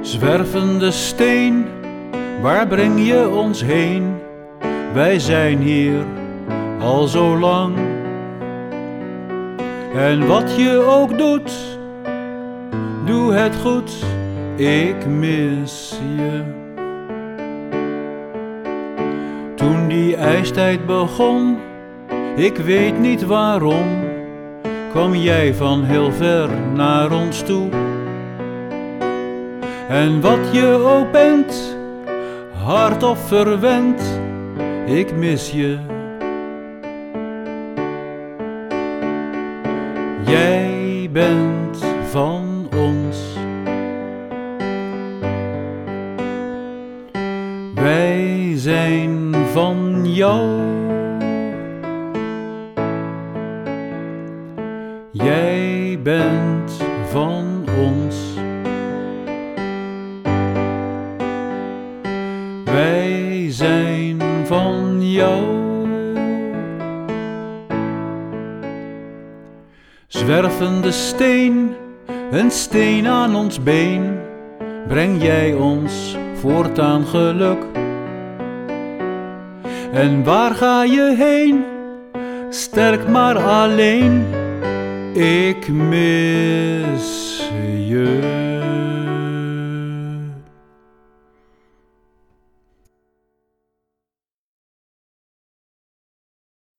Zwervende steen, waar breng je ons heen? Wij zijn hier al zo lang. En wat je ook doet, doe het goed, ik mis je. Toen die ijstijd begon, ik weet niet waarom, kwam jij van heel ver naar ons toe. En wat je ook bent, hard of verwend, ik mis je. Jij bent van ons. Wij zijn van jou. Jij bent van ons. Wij zijn van jou. Zwervende steen, een steen aan ons been, breng jij ons voortaan geluk. En waar ga je heen? Sterk maar alleen, ik mis je.